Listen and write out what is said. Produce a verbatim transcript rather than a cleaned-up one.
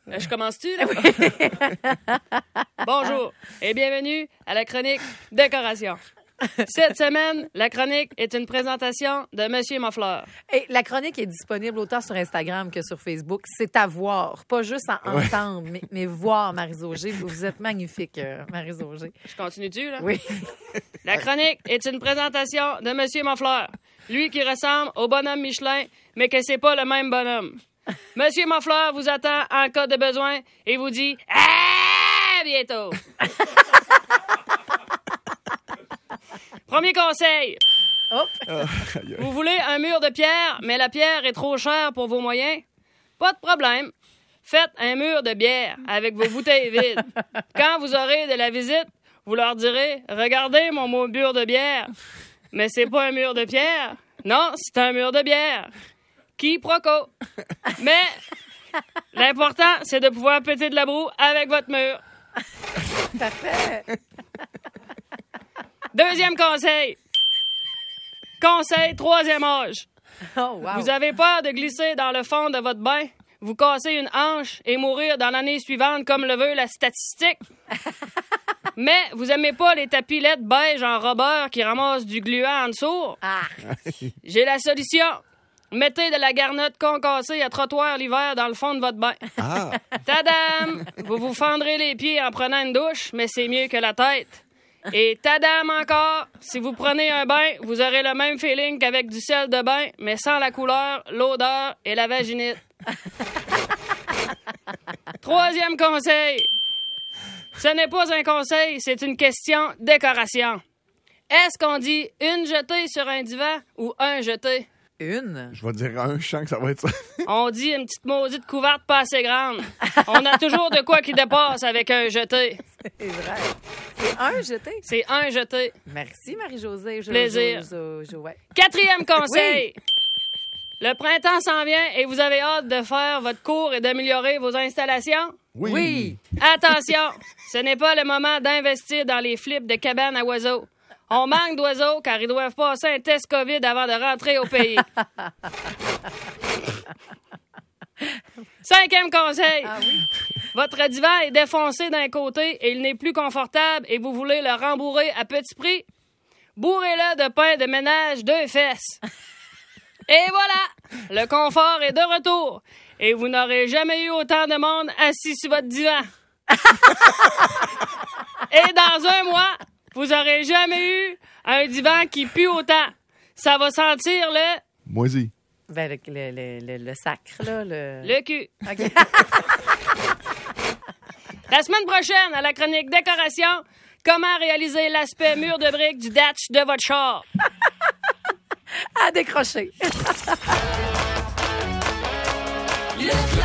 Là, je commence-tu, là? Bonjour et bienvenue à la chronique Décoration. Cette semaine, la chronique est une présentation de Monsieur Mafleur. Et la chronique est disponible autant sur Instagram que sur Facebook. C'est à voir, pas juste à entendre, ouais. mais, mais voir, Marie-Zogé. Vous êtes magnifique, euh, Marie-Zogé. Je continue-tu, là? Oui. La chronique est une présentation de Monsieur Mafleur. Lui qui ressemble au bonhomme Michelin, mais que c'est pas le même bonhomme. Monsieur Mafleur vous attend en cas de besoin et vous dit « À bientôt! » Premier conseil. Hop. Vous voulez un mur de pierre, mais la pierre est trop chère pour vos moyens? Pas de problème. Faites un mur de bière avec vos bouteilles vides. Quand vous aurez de la visite, vous leur direz « Regardez mon mot mur de bière. » Mais c'est pas un mur de pierre. Non, c'est un mur de bière. Quiproquo. Mais l'important, c'est de pouvoir péter de la boue avec votre mur. Parfait. Deuxième conseil. Conseil troisième âge. Oh, wow. Vous avez peur de glisser dans le fond de votre bain, vous casser une hanche et mourir dans l'année suivante comme le veut la statistique. Mais vous aimez pas les tapis laides beige en rubber qui ramassent du gluant en dessous. Ah. J'ai la solution. Mettez de la garnotte concassée à trottoir l'hiver dans le fond de votre bain. Ah. Tadam! Vous vous fendrez les pieds en prenant une douche, mais c'est mieux que la tête. Et tadam encore! Si vous prenez un bain, vous aurez le même feeling qu'avec du sel de bain, mais sans la couleur, l'odeur et la vaginite. Troisième conseil. Ce n'est pas un conseil, c'est une question décoration. Est-ce qu'on dit une jetée sur un divan ou un jeté? Une? Je vais dire un, je sens que ça va être ça. On dit une petite maudite couverte pas assez grande. On a toujours de quoi qui dépasse avec un jeté. C'est vrai. C'est un jeté? C'est un jeté. Merci, Marie-Josée. Jo, Plaisir. Jo, jo, jo, ouais. Quatrième conseil. Oui. Le printemps s'en vient et vous avez hâte de faire votre cours et d'améliorer vos installations? Oui. Oui. Attention, ce n'est pas le moment d'investir dans les flips de cabanes à oiseaux. On manque d'oiseaux car ils doivent passer un test COVID avant de rentrer au pays. Cinquième conseil. Ah oui? Votre divan est défoncé d'un côté et il n'est plus confortable et vous voulez le rembourrer à petit prix? Bourrez-le de pain de ménage deux fesses. Et voilà! Le confort est de retour. Et vous n'aurez jamais eu autant de monde assis sur votre divan. Et dans un mois, vous n'aurez jamais eu un divan qui pue autant. Ça va sentir le... Moisi. Ben, le, le, le, le, le sacre, là. Le, le cul. OK. La semaine prochaine, à la chronique décoration, comment réaliser l'aspect mur de briques du datch de votre char. À décrocher. Le